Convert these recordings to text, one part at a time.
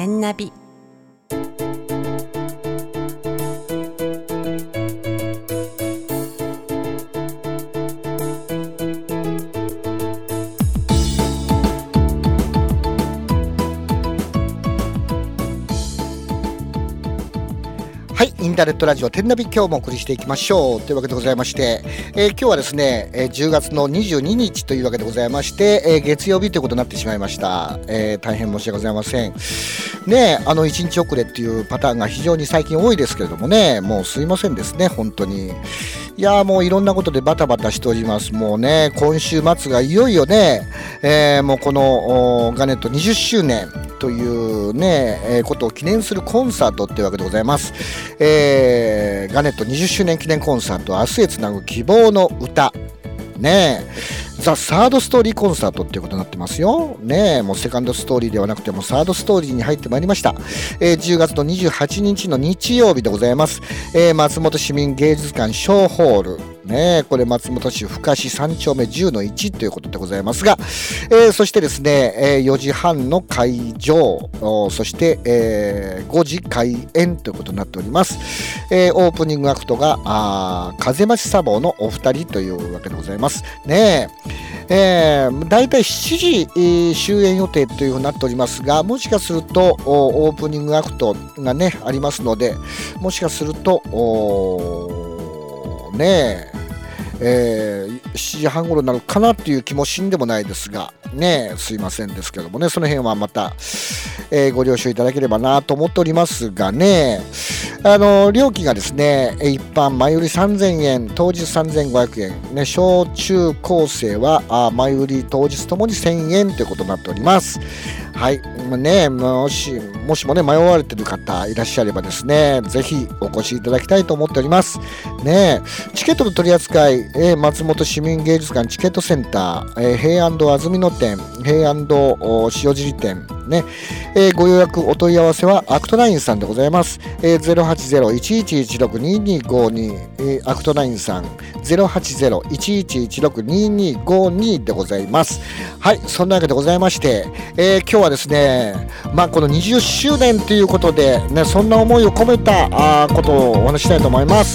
天ナビ。 はい、インターネットラジオ天ナビ、今日もお送りしていきましょうというわけでございまして、今日はですね、10月の22日というわけでございまして、月曜日ということになってしまいました。大変申し訳ございませんね。1日遅れっていうパターンが非常に最近多いですけれどもね、もうすいませんですね、本当に。いやもういろんなことでバタバタしております。もうね、今週末がいよいよね、もうこのガネット20周年というね、ことを記念するコンサートっていうわけでございます。ガネット20周年記念コンサート、明日へつなぐ希望の歌ね、ザ・サードストーリーコンサートっていうことになってますよね。もうセカンドストーリーではなくてもサードストーリーに入ってまいりました。10月の28日の日曜日でございます。松本市民芸術館小ホールね、これ松本市深志3丁目10-1ということでございますが、そしてですね、4時半の会場、そして、5時開演ということになっております。オープニングアクトが風町茶房のお二人というわけでございますね。だいたい7時、終演予定というふうになっておりますが、もしかするとオープニングアクトがねありますので、もしかすると7時半頃になるかなっていう気もしんでもないですがね、すいませんですけどもね、その辺はまた、ご了承いただければなと思っておりますがね、料金がですね、一般前売り3000円、当日3500円、ね、小中高生は前売り当日ともに1000円ということになっております。はい、ね、もしもね迷われている方いらっしゃればですね、ぜひお越しいただきたいと思っておりますね。チケットの取り扱い、松本市民芸術館チケットセンター、平安堂安曇野店、平安堂塩尻店ね、ご予約お問い合わせはアクトナインさんでございます。080-1116-2252、アクトナインさん 080-1116-2252 でございます。はい、そんなわけでございまして、今日はですね、この20周年ということでね、そんな思いを込めたことをお話ししたいと思います。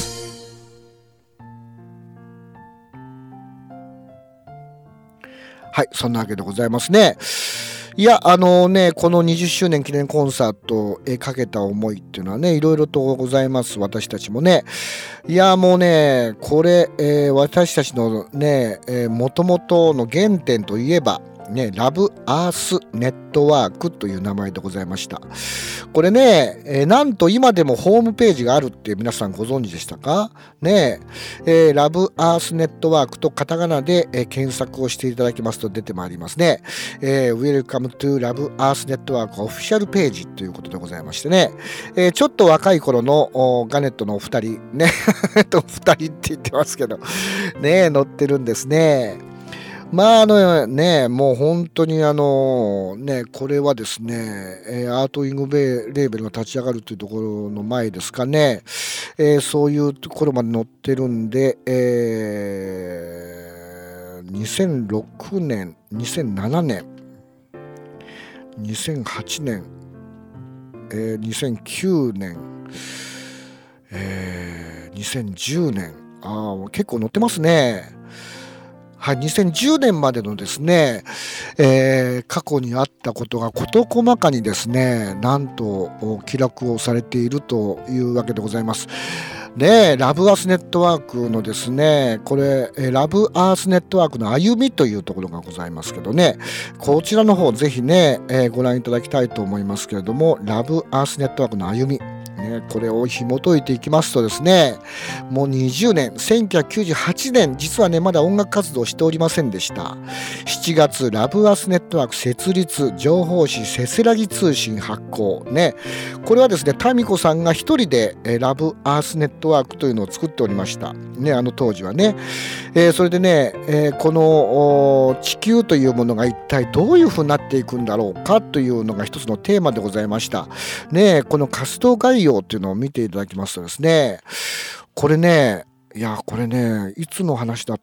はい、そんなわけでございますね。いやこの20周年記念コンサートかけた思いっていうのはね、いろいろとございます。私たちもね、いやもうねこれ、私たちのねもともとの原点といえばね、ラブアースネットワークという名前でございました。これね、なんと今でもホームページがあるって皆さんご存知でしたかね。ラブアースネットワークとカタカナで、検索をしていただきますと出てまいりますね。Welcome to ラブアースネットワークオフィシャルページということでございましてね、ちょっと若い頃のガネットのお二人ね二人って言ってますけどね、載ってるんですね。もう本当にこれはですね、アートイングレーベルが立ち上がるというところの前ですかね、そういうところまで載ってるんで、2006年、2007年、2008年、2009年、2010年、結構載ってますね。はい、2010年までのですね、過去にあったことが事細かにですね、なんと記録をされているというわけでございます。で、ラブアースネットワークのですね、これラブアースネットワークの歩みというところがございますけどね、こちらの方ぜひね、ご覧いただきたいと思いますけれども、ラブアースネットワークの歩みね、これを紐解いていきますとですね、もう20年、1998年、実はねまだ音楽活動しておりませんでした。7月ラブアースネットワーク設立、情報誌せせらぎ通信発行ね、これはですねタミコさんが一人でラブアースネットワークというのを作っておりましたね、当時はね。それでね、この地球というものが一体どういうふうになっていくんだろうかというのが一つのテーマでございましたね。この活動概要というのを見ていただきますとですね、これねいつの話だったっ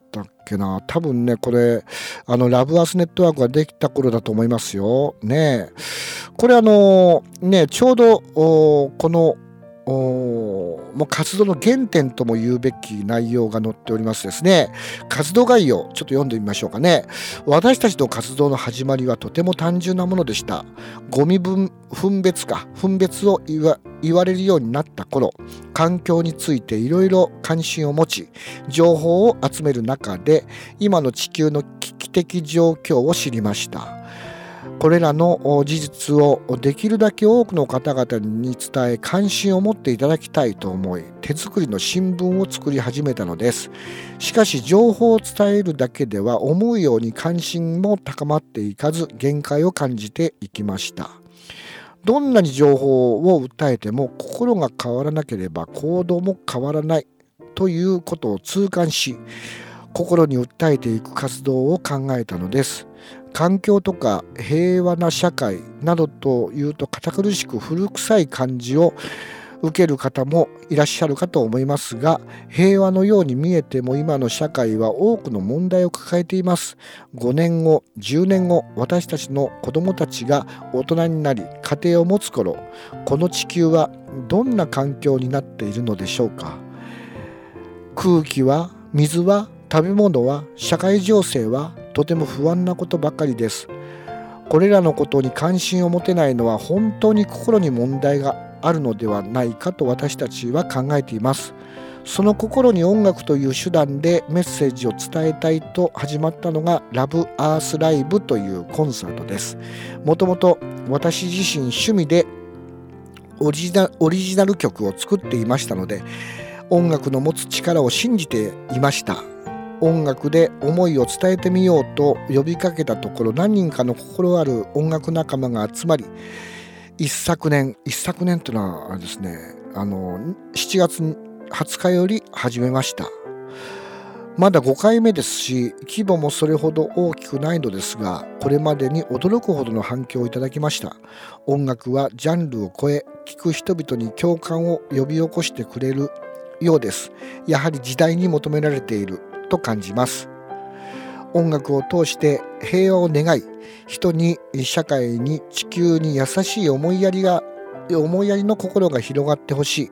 けな。多分ね、これ、ラブアースネットワークができた頃だと思いますよ。ね。これちょうど、この、もう活動の原点とも言うべき内容が載っておりますですね。活動概要、ちょっと読んでみましょうかね。私たちの活動の始まりはとても単純なものでした。ゴミ分別を言われるようになった頃、環境についていろいろ関心を持ち、情報を集める中で、今の地球の危機的状況を知りました。これらの事実をできるだけ多くの方々に伝え、関心を持っていただきたいと思い、手作りの新聞を作り始めたのです。しかし情報を伝えるだけでは思うように関心も高まっていかず、限界を感じていきました。どんなに情報を訴えても心が変わらなければ行動も変わらないということを痛感し、心に訴えていく活動を考えたのです。環境とか平和な社会などというと堅苦しく古臭い感じを受ける方もいらっしゃるかと思いますが、平和のように見えても今の社会は多くの問題を抱えています。5年後、10年後、私たちの子どもたちが大人になり家庭を持つ頃、この地球はどんな環境になっているのでしょうか。空気は、水は、食べ物は、社会情勢はとても不安なことばかりです。これらのことに関心を持てないのは本当に心に問題があるのではないかと私たちは考えています。その心に音楽という手段でメッセージを伝えたいと始まったのがラブアースライブというコンサートです。もともと私自身趣味でオリジナル曲を作っていましたので、音楽の持つ力を信じていました。音楽で思いを伝えてみようと呼びかけたところ、何人かの心ある音楽仲間が集まり、一昨年というのはですね、7月20日より始めました。まだ5回目ですし、規模もそれほど大きくないのですが、これまでに驚くほどの反響をいただきました。音楽はジャンルを超え、聴く人々に共感を呼び起こしてくれるようです。やはり時代に求められていると感じます。音楽を通して平和を願い、人に、社会に、地球に優しい思いやりの心が広がってほしい。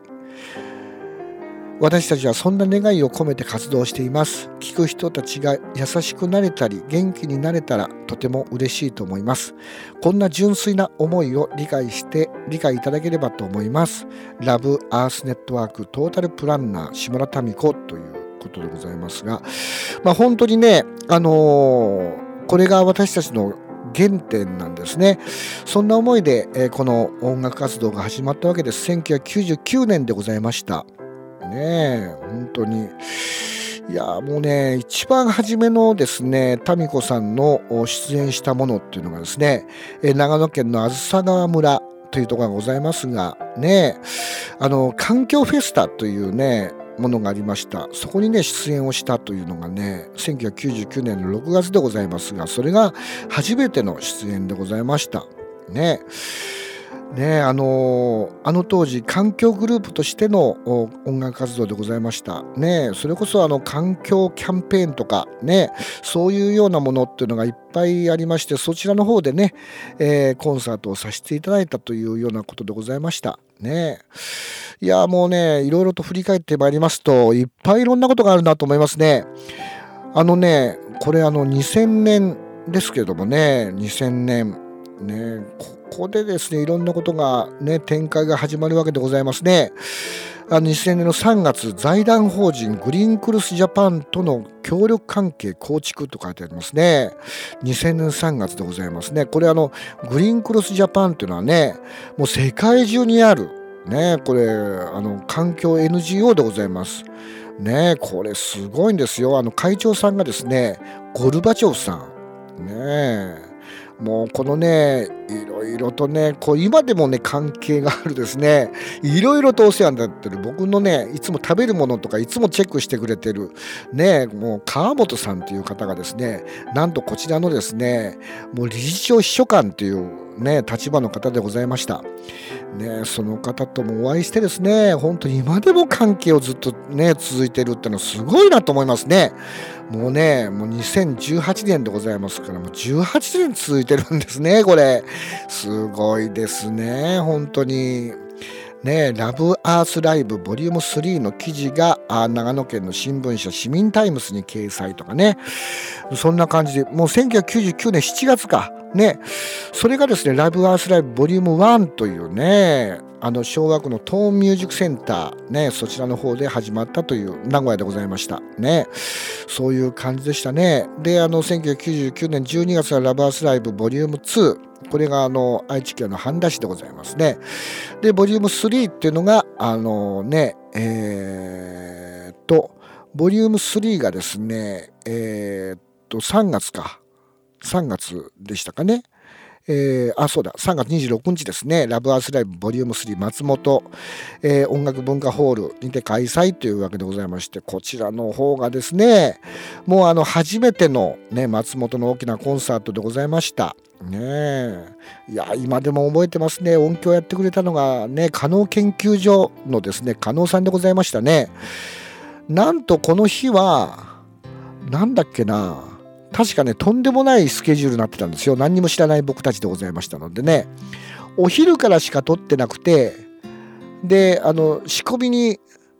私たちはそんな願いを込めて活動しています。聞く人たちが優しくなれたり元気になれたらとても嬉しいと思います。こんな純粋な思いを理解いただければと思います。ラブアースネットワークトータルプランナー島田民子ということでございますが、本当にね、これが私たちの原点なんですね。そんな思いで、この音楽活動が始まったわけです。1999年でございましたね。本当にいやもうね、一番初めのですね、民子さんの出演したものっていうのがですね、長野県のあずさ川村というところがございますがね、環境フェスタというねものがありました。そこにね出演をしたというのがね、1999年の6月でございますが、それが初めての出演でございましたね。当時環境グループとしての音楽活動でございましたね。それこそ環境キャンペーンとかね、そういうようなものっていうのがいっぱいありまして、そちらの方でね、コンサートをさせていただいたというようなことでございましたね。いやもうね、いろいろと振り返ってまいりますと、いっぱいいろんなことがあるなと思いますね。これ2000年ですけどもね、2000年ね、ここでですね、いろんなことがね、展開が始まるわけでございますね。2000年の3月、財団法人グリーンクルスジャパンとの協力関係構築と書いてありますね。2000年3月でございますね。これグリーンクルスジャパンというのはね、もう世界中にあるね、これ環境 NGO でございますね。これすごいんですよ。会長さんがですね、ゴルバチョフさんね。もうこのね、いろいろとね、今でもね関係があるですね、いろいろとお世話になってる、僕のねいつも食べるものとかいつもチェックしてくれてるね、もう川本さんという方がですね、なんとこちらのですね、もう理事長秘書官というね立場の方でございました。ね、その方ともお会いしてですね、本当に今でも関係をずっとね続いてるってのはすごいなと思いますね。もう2018年でございますから、もう18年続いてるんですね。これすごいですね、本当に。ね、ラブアースライブボリューム3の記事が長野県の新聞社市民タイムスに掲載とかね、そんな感じで、もう1999年7月かね、それがですねラブアースライブボリューム1というね、昭和区のトーンミュージックセンターね、そちらの方で始まったという名古屋でございましたね。そういう感じでしたね。で1999年12月はラブアースライブボリューム2、これが愛知県の半田市でございますね。でボリューム3っていうのがボリューム3がですね3月でしたかね。そうだ、3月26日ですね、ラブアースライブボリューム3松本、音楽文化ホールにて開催というわけでございまして、こちらの方がですね、もう初めての、ね、松本の大きなコンサートでございましたね。いや今でも覚えてますね。音響やってくれたのがね、加納研究所のですね加納さんでございましたね。なんとこの日はなんだっけな、確かねとんでもないスケジュールになってたんですよ。何にも知らない僕たちでございましたのでね、お昼からしか撮ってなくて、で仕込みに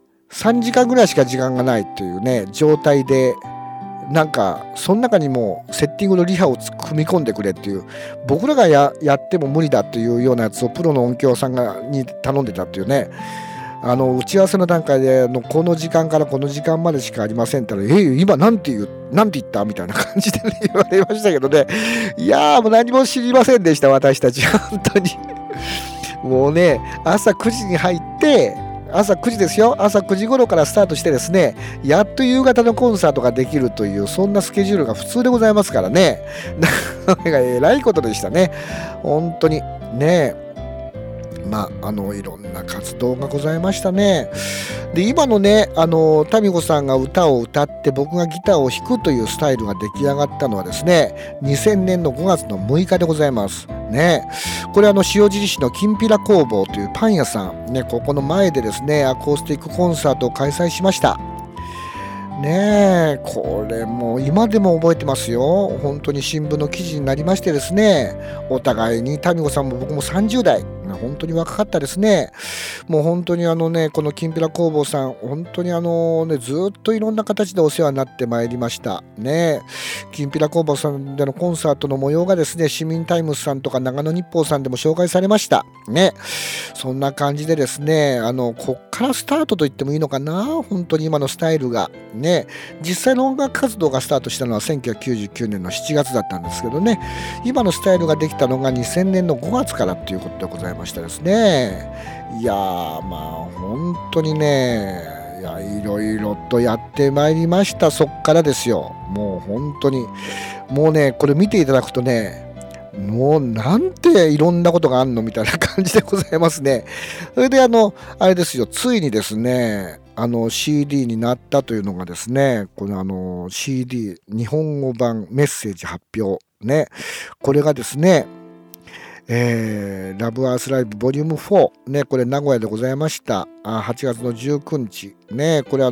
3時間ぐらいしか時間がないというね状態で、なんかその中にもセッティングのリハを組み込んでくれっていう、僕らが やっても無理だというようなやつをプロの音響さんに頼んでたっていうね、打ち合わせの段階でこの時間からこの時間までしかありませんって言ったら、今なんて言ったみたいな感じで、ね、言われましたけどね、いやもう何も知りませんでした、私たち本当に。もうね朝9時に入って、朝9時ですよ、朝9時頃からスタートしてですね、やっと夕方のコンサートができるという、そんなスケジュールが普通でございますからね。なんかえらいことでしたね本当にね。いろんな活動がございましたね。で今のね民子さんが歌を歌って僕がギターを弾くというスタイルが出来上がったのはですね2000年の5月の6日でございますね。これ塩尻市のきんぴら工房というパン屋さんね、ここの前でですねアコースティックコンサートを開催しましたね。これも今でも覚えてますよ。本当に新聞の記事になりましてですね、お互いに民子さんも僕も30代、本当に若かったですね。もう本当にこのきんぴら工房さん、本当にずっといろんな形でお世話になってまいりましたね。きんぴら工房さんでのコンサートの模様がですね市民タイムズさんとか長野日報さんでも紹介されましたね。そんな感じでですねこっからスタートと言ってもいいのかな、本当に今のスタイルがね。実際の音楽活動がスタートしたのは1999年の7月だったんですけどね、今のスタイルができたのが2000年の5月からということでございましたですね。いや本当にね、いろいろとやってまいりました。そっからですよ。もう本当にもうねこれ見ていただくとね、もうなんていろんなことがあんのみたいな感じでございますね。それであれですよ、ついにですねCD になったというのがですね、このCD 日本語版メッセージ発表ね、これがですねラブアースライブボリューム4ね、これ名古屋でございました8月の19日ね、これ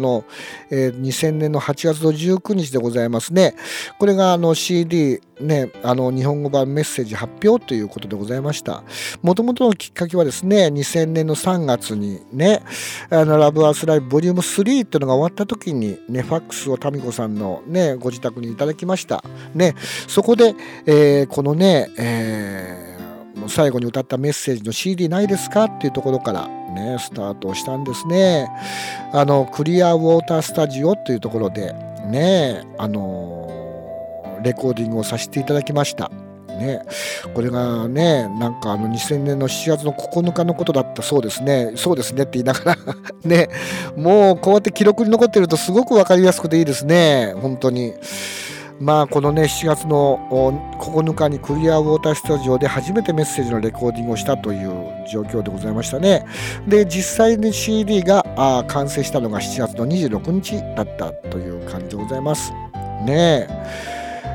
2000年の8月の19日でございますね。これがCD ね日本語版メッセージ発表ということでございました。もともとのきっかけはですね2000年の3月にねラブアースライブボリューム3っていうのが終わった時にねファックスを民子さんのねご自宅にいただきましたね。そこで、このね、最後に歌ったメッセージの CD ないですかっていうところからねスタートをしたんですね。クリアウォータースタジオというところでねレコーディングをさせていただきましたね。これがねなんか2000年の7月の9日のことだったそうですね。そうですねって言いながらね、もうこうやって記録に残ってるとすごく分かりやすくていいですね本当に。このね7月の9日にクリアウォータースタジオで初めてメッセージのレコーディングをしたという状況でございましたね。で実際に CD が完成したのが7月の26日だったという感じでございますね。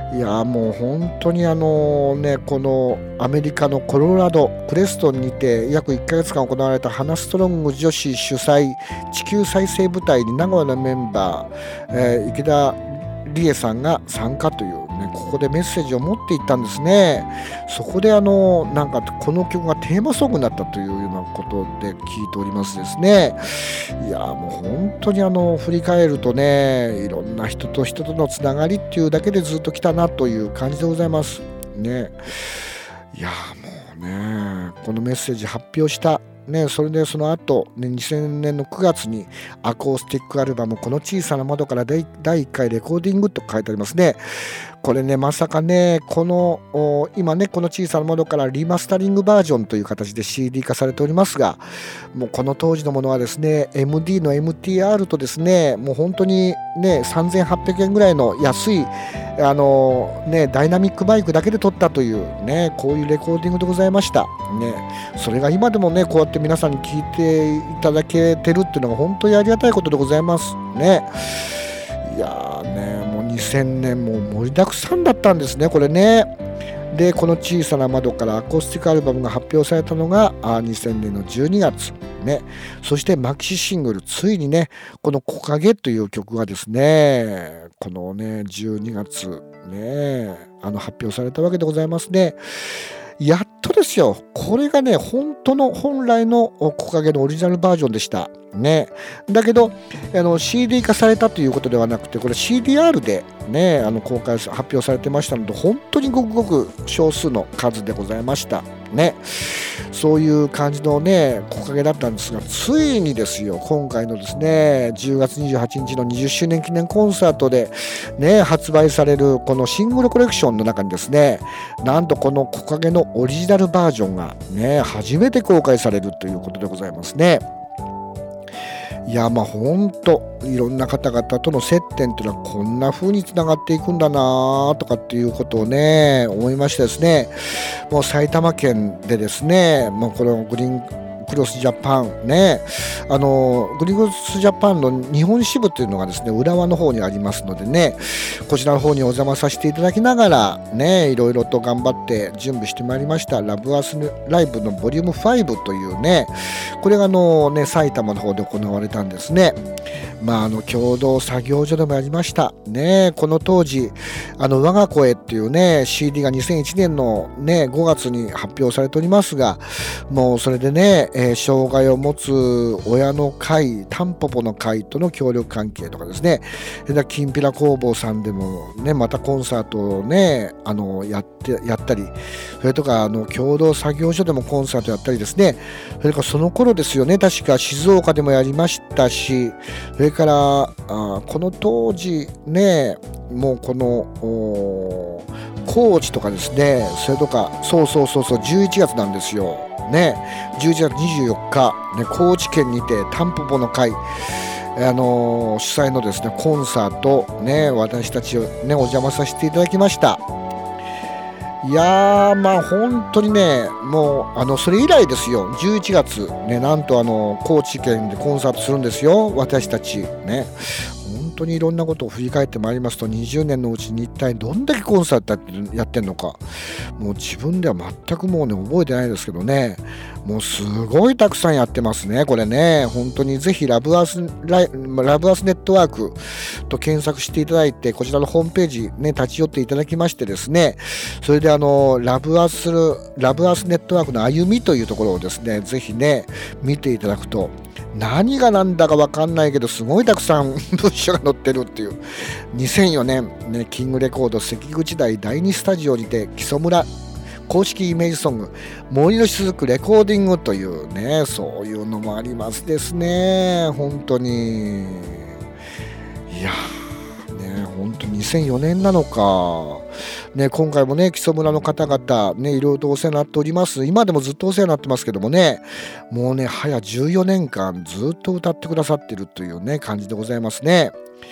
いやもう本当にこのアメリカのコロラドプレストンにて約1ヶ月間行われたハナストロング女子主催地球再生部隊に名古屋のメンバー、池田理恵さんが参加というね、ここでメッセージを持っていったんですね。そこでなんかこの曲がテーマソングになったというようなことで聞いておりますですね。いやもう本当に振り返るとね、いろんな人と人とのつながりっていうだけでずっと来たなという感じでございますね。いやもうね、このメッセージ発表したね、それでその後、ね、2000年の9月にアコースティックアルバムこの小さな窓から第1回レコーディングと書いてありますね。これね、まさかね、今ね、この小さな窓からリマスタリングバージョンという形で CD 化されておりますが、もうこの当時のものはですね、MD の MTR とですね、もう本当にね、3800円ぐらいの安いダイナミックバイクだけで撮ったというね、こういうレコーディングでございましたね。それが今でもね、こうやって皆さんに聞いていただけてるっていうのが本当にありがたいことでございますね。いやーね、もう2000年も盛りだくさんだったんですね、これね。でこの小さな窓からアコースティックアルバムが発表されたのが2000年の12月ね。そしてマキシシングルついにね、この木陰という曲がですね、このね12月ね発表されたわけでございますね。やっとですよ、これがね本来の木陰のオリジナルバージョンでしたね。だけどCD 化されたということではなくて、これ CDR でね公開発表されてましたので、本当にごくごく少数の数でございましたね。そういう感じのね木陰だったんですが、ついにですよ、今回のですね10月28日の20周年記念コンサートでね発売されるこのシングルコレクションの中にですね、なんとこの木陰のオリジナルバージョンがね初めて公開されるということでございますね。いや本当いろんな方々との接点というのはこんな風につながっていくんだなとかっていうことをね思いましてですね、もう埼玉県でですね、もうこのグリーンクロスジャパンね、グリーンクロスジャパンの日本支部というのがですね浦和の方にありますのでね、こちらの方にお邪魔させていただきながらね、いろいろと頑張って準備してまいりましたラブアースライブのボリューム5というね、これが埼玉の方で行われたんですね。共同作業所でもやりましたね。この当時我が声っていうね CD が2001年のね5月に発表されておりますが、もうそれでね、障害を持つ親の会タンポポの会との協力関係とかですね、きんぴら工房さんでもねまたコンサートをねやったり、それとか共同作業所でもコンサートやったりですね、それからその頃ですよね、確か静岡でもやりましたし、それからこの当時ね、もうこの高知とかですね、それとかそう11月なんですよね、11月24日、ね、高知県にてタンポポの会主催のですねコンサートね、私たちをねお邪魔させていただきました。いや本当にね、もうそれ以来ですよ、11月ね、なんと高知県でコンサートするんですよ、私たちね。本当にいろんなことを振り返ってまいりますと、20年のうちに一体どんだけコンサートやってんのか、もう自分では全くもうね覚えてないですけどね、もうすごいたくさんやってますね、これね。本当にぜひラブアースネットワークと検索していただいて、こちらのホームページね立ち寄っていただきましてですね、それでラブアースネットワークの歩みというところをですねぜひね見ていただくと、何が何だか分かんないけどすごいたくさん文章が載ってるっていう。2004年、ね、キングレコード関口台第2スタジオにて木曽村公式イメージソング森の雫レコーディングというね、そういうのもありますですね。本当にいやね、本当に2004年なのかね。今回もね木曽村の方々ねいろいろとお世話になっております。今でもずっとお世話になってますけどもね、もうね早14年間ずっと歌ってくださってるというね感じでございますね。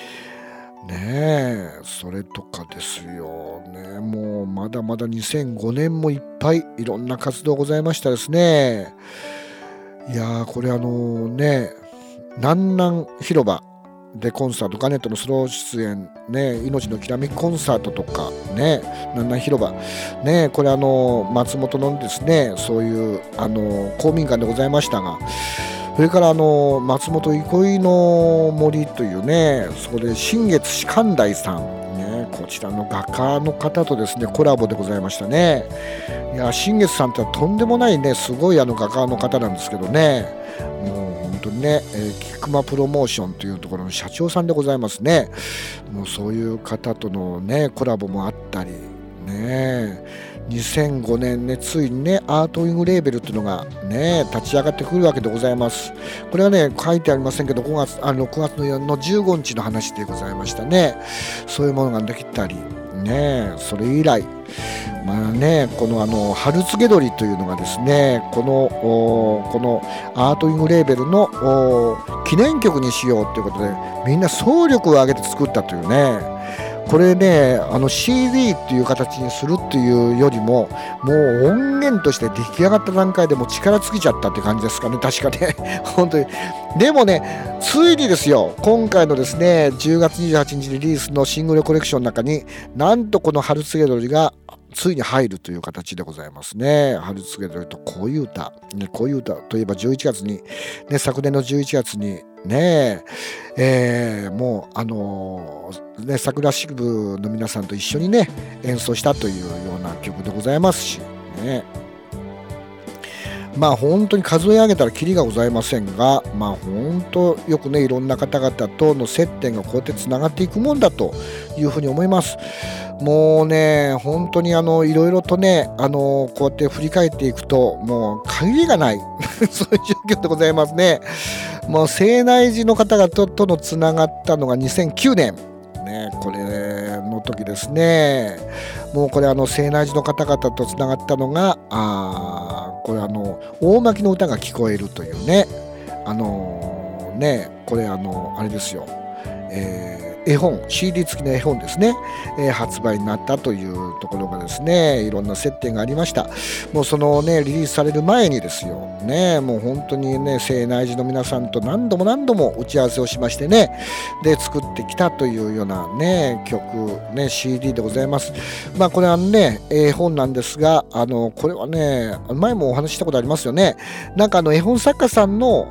ねえ、それとかですよね、もうまだまだ2005年もいっぱいいろんな活動ございましたですね。いやー、これね南南広場でコンサート、ガネットのスロー出演ね、命のきらめきコンサートとかね、なんなん広場ね、これ松本のですね、そういう公民館でございましたが、それから松本憩いの森というね、そこで新月士寛大さんね、こちらの画家の方とですねコラボでございましたね。いや、新月さんってとんでもないね、すごい画家の方なんですけどね、もう本当にね、キクマプロモーションというところの社長さんでございますね。もうそういう方とのねコラボもあったりね、2005年ね、ついにねアートウィングレーベルっていうのがね立ち上がってくるわけでございます。これはね書いてありませんけど、6月の15日の話でございましたね。そういうものができたりね、それ以来まあね、この春告げ鳥というのがですね、このアートウィングレーベルの記念曲にしようということで、みんな総力を挙げて作ったというね、これねCD っていう形にするっていうよりも、もう音源として出来上がった段階でもう力尽きちゃったって感じですかね、確かね本当に。でもね、ついにですよ、今回のですね10月28日リリースのシングルコレクションの中に、なんとこの春告げ鳥がついに入るという形でございますね。春告げ鳥と恋歌、ね、恋歌といえば11月に、ね、昨年の11月にね、もうね、桜支部の皆さんと一緒にね演奏したというような曲でございますしね。まあ本当に数え上げたらキリがございませんが、まあ本当よくね、いろんな方々との接点がこうやってつながっていくもんだというふうに思います。もうね、本当にいろいろとね、こうやって振り返っていくともう限りがないそういう状況でございますね。もう西内寺の方々とのつながったのが2009年ね、これの時ですね。もうこれ西内寺の方々とつながったのがこれ大巻の歌が聞こえるというね、これあれですよ、絵本 CD 付きの絵本ですね、発売になったというところがですね、いろんな接点がありました。もうそのねリリースされる前にですよね、もう本当にね西内寺の皆さんと何度も打ち合わせをしましてね、で作ってきたというようなね曲ね CD でございます。まあこれはね絵本なんですが、これはね前もお話ししたことありますよね。なんか絵本作家さんの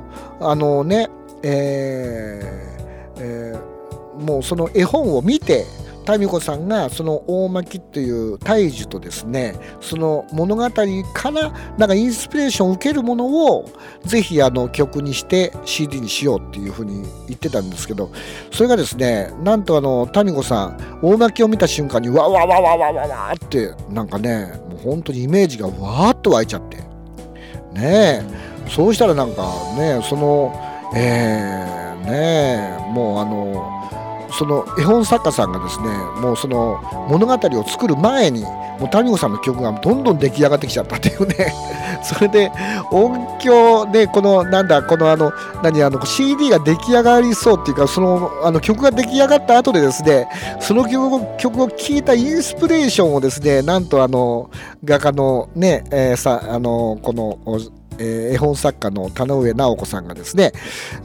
もうその絵本を見て民子さんがその大巻という大樹とですね、その物語からなんかインスピレーションを受けるものをぜひ曲にして CD にしようっていうふうに言ってたんですけど、それがですね、なんと民子さん大巻を見た瞬間にわわわわわわわってなんかね、もう本当にイメージがわーっと湧いちゃってね、そうしたらなんかねそのもうその絵本作家さんがですね、もうその物語を作る前にもう民子さんの曲がどんどん出来上がってきちゃったっていうねそれで音響でCD が出来上がりそうっていうか、その曲が出来上がった後でですね、その曲を聴いたインスピレーションをですね、なんと画家のね、この絵本作家の田上直子さんがですね、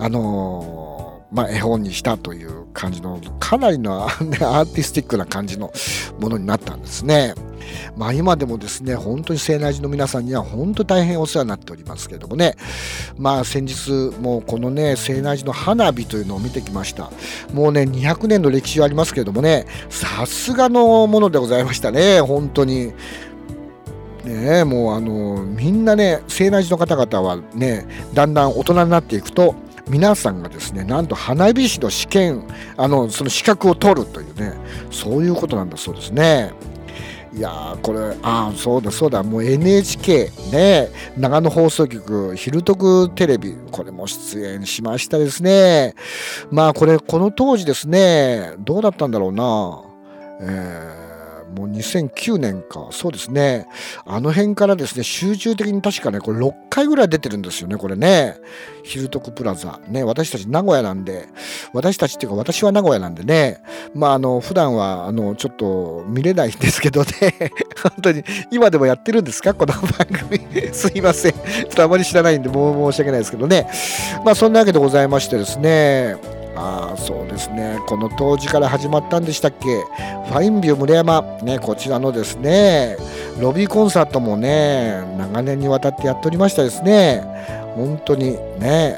絵本にしたという感じのかなりの、アーティスティックな感じのものになったんですね。今でもですね、本当に西内寺の皆さんには本当大変お世話になっておりますけれどもね、先日もうこのね西内寺の花火というのを見てきました。もうね200年の歴史はありますけれどもね、さすがのものでございましたね、本当に。ね、もうみんなね西内寺の方々はね、だんだん大人になっていくと皆さんがですね、なんと花火師の試験その資格を取るというね、そういうことなんだそうですね。いやー、これそうだもう NHK ね、長野放送局昼徳テレビ、これも出演しましたですね。この当時ですね、どうだったんだろうな、もう2009年か、そうですね、辺からですね集中的に確かねこれ6回ぐらい出てるんですよね、これね、ヒルトクプラザね。私たち名古屋なんで、私たちっていうか私は名古屋なんでね、普段はちょっと見れないんですけどね本当に今でもやってるんですかこの番組すいません、ちょっとあまり知らないんでもう申し訳ないですけどね。そんなわけでございましてですね、 そうですね、この当時から始まったんでしたっけ、ファインビュー村山、ね、こちらのですねロビーコンサートもね長年にわたってやっておりましたですね。本当にね、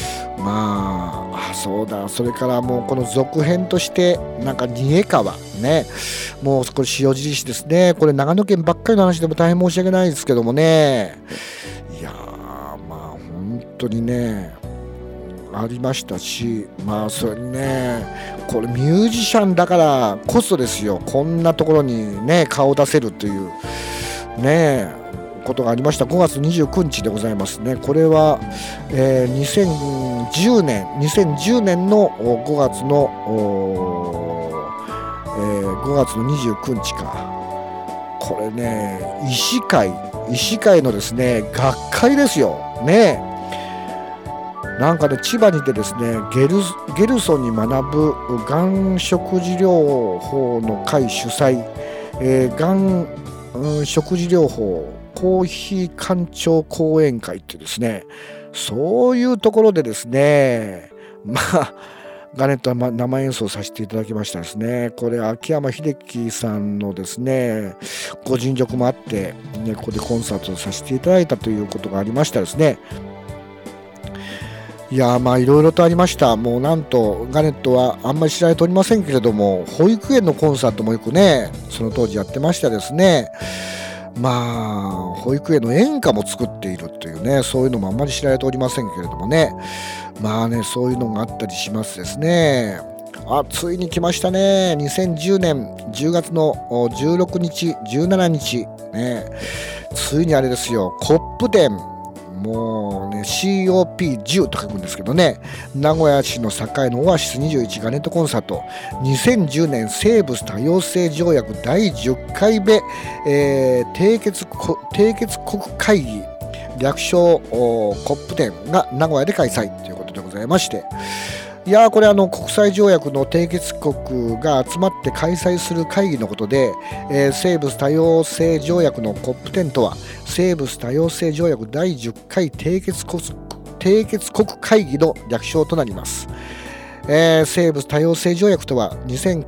そうだ、それからもうこの続編としてなんか逃げ川ね、もうこれ塩尻市ですね。これ長野県ばっかりの話でも大変申し訳ないですけどもね、いや本当にねありましたし、それにねこれミュージシャンだからこそですよ、こんなところにね顔を出せるというねことがありました。5月29日でございますね。これは、2010年の5月の、5月の29日か。これね医師会のですね学会ですよね。なんかね千葉にてですねゲルソンに学ぶがん食事療法の会主催、がん、食事療法コーヒー館長講演会ってですね、そういうところでですねガネットは生演奏させていただきましたですね。これ秋山秀樹さんのですねご尽力もあって、ね、ここでコンサートをさせていただいたということがありましたですね。いやいろいろとありました。もうなんとガネットはあんまり知られておりませんけれども、保育園のコンサートもよくねその当時やってましたですね。保育園の演歌も作っているというね、そういうのもあんまり知られておりませんけれどもね、そういうのがあったりしますですね。ついに来ましたね。2010年10月の16日17日ね、ついにあれですよ、コップ展、もうね COP10 と書くんですけどね、名古屋市の栄のオアシス21ガネットコンサート2010年生物多様性条約第10回目、締結国会議略称コップ展が名古屋で開催ということでございまして、いやこれ国際条約の締結国が集まって開催する会議のことで、生物多様性条約の COP10 とは生物多様性条約第10回締結国会議の略称となります。生物多様性条約とは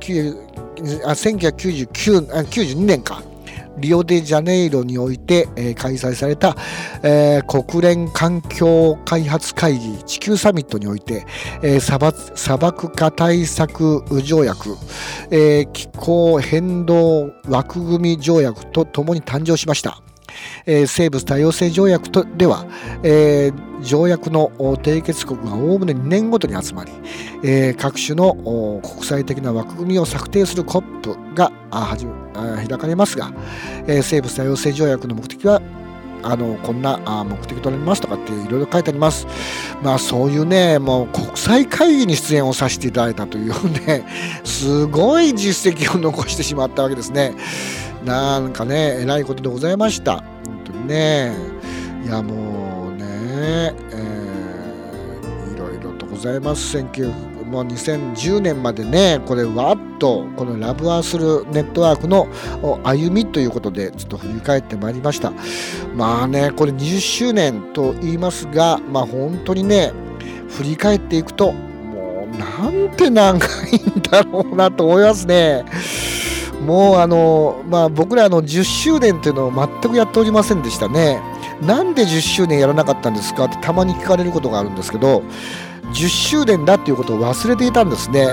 1992年かリオデジャネイロにおいて、開催された、国連環境開発会議地球サミットにおいて、砂漠化対策条約、気候変動枠組み条約とともに誕生しました。生物多様性条約では、条約の締結国がおおむね2年ごとに集まり、各種の国際的な枠組みを策定する COP が開かれますが、生物多様性条約の目的はこんな目的となりますとかっていろいろ書いてあります。そういうねもう国際会議に出演をさせていただいたというねすごい実績を残してしまったわけですね。なんかね偉いことでございました。本当にね、いやもうね、いろいろとございます。もう2010年までねこれわっとこのラブアースルネットワークの歩みということでちょっと振り返ってまいりました。これ20周年と言いますが、本当にね振り返っていくともうなんて長いんだろうなと思いますね。もう僕ら10周年というのを全くやっておりませんでしたね。なんで10周年やらなかったんですかってたまに聞かれることがあるんですけど、10周年だっていうことを忘れていたんですね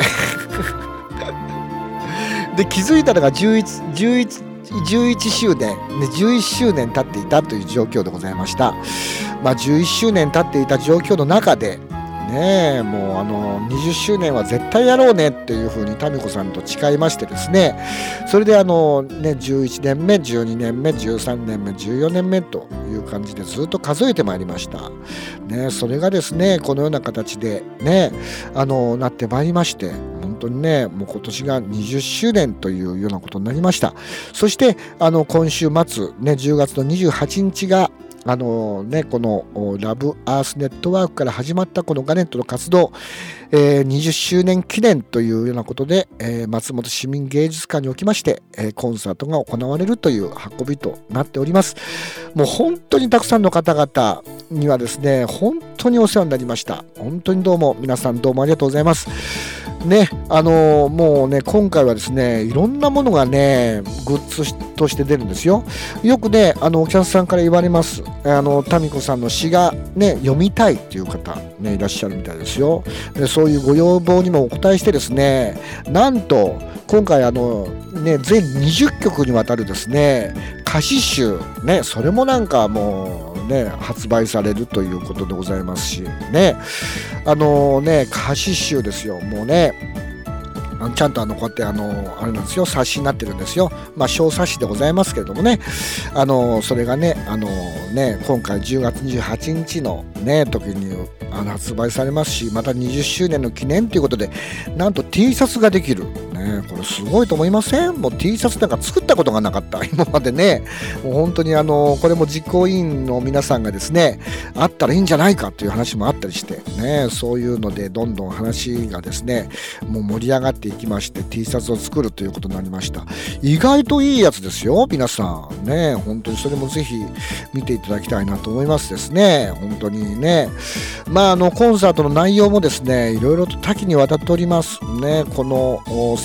で気づいたのが11周年、11周年経っていたという状況でございました。11周年経っていた状況の中でね、もう20周年は絶対やろうねっていうふうにタミコさんと誓いましてですね、それで11年目12年目13年目14年目という感じでずっと数えてまいりました、ね、それがですねこのような形でねなってまいりまして、本当にねもう今年が20周年というようなことになりました。そして今週末ね10月の28日がこのラブアースネットワークから始まったこのガネットの活動、20周年記念というようなことで、松本市民芸術館におきまして、コンサートが行われるという運びとなっております。もう本当にたくさんの方々 にはですね、本当にお世話になりました。本当にどうも皆さんどうもありがとうございますね。もうね、今回はですね、いろんなものがねグッズとして出るんですよ。よくね、お客さんから言われます。タミコさんの詩がね読みたいっていう方ねいらっしゃるみたいですよ。でそういうご要望にもお答えしてですね、なんと今回全20曲にわたるですね歌詞集ね、それもなんかもうね発売されるということでございますしね、歌詞集ですよ。もうねちゃんとこうやってあれなんですよ、冊子になってるんですよ。小冊子でございますけれどもね、それがね今回10月28日のね時に発売されますし、また20周年の記念ということでなんと T シャツができるね。これすごいと思いません？もう T シャツなんか作ったことがなかった今までね。もう本当にこれも実行委員の皆さんがですねあったらいいんじゃないかという話もあったりしてね、そういうのでどんどん話がですねもう盛り上がっていきまして T シャツを作るということになりました。意外といいやつですよ皆さんね。本当にそれもぜひ見ていただきたいなと思いますですね。本当にね、コンサートの内容もですねいろいろと多岐にわたっておりますね。この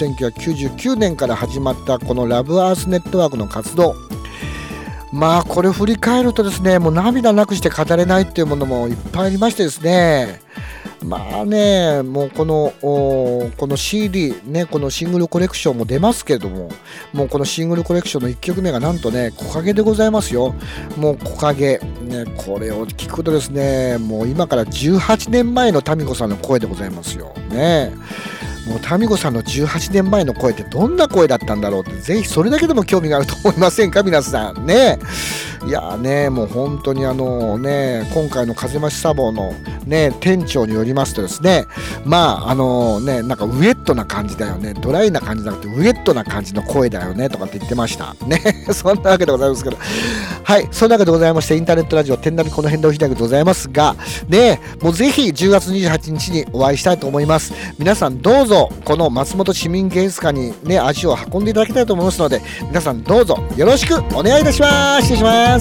1999年から始まったこのラブアースネットワークの活動、これを振り返るとですねもう涙なくして語れないっていうものもいっぱいありましてですね、もうこの CD ね、このシングルコレクションも出ますけれども、もうこのシングルコレクションの1曲目がなんとね木陰でございますよ。もう木陰ね、これを聞くとですねもう今から18年前のタミコさんの声でございますよね。もうタミコさんの18年前の声ってどんな声だったんだろうって、ぜひそれだけでも興味があると思いませんか皆さんね。いやね、もう本当に今回の風増し茶房のね店長によりますとですね、なんかウエットな感じだよね、ドライな感じじゃなくてウエットな感じの声だよねとかって言ってましたねそんなわけでございますけど、はい、そんなわけでございまして、インターネットラジオ天ナビこの辺でお開きでございますがね、もうぜひ10月28日にお会いしたいと思います。皆さんどうぞこの松本市民芸術館にね足を運んでいただきたいと思いますので、皆さんどうぞよろしくお願いいたします。失礼します。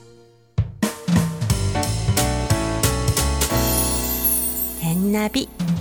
天ナビ。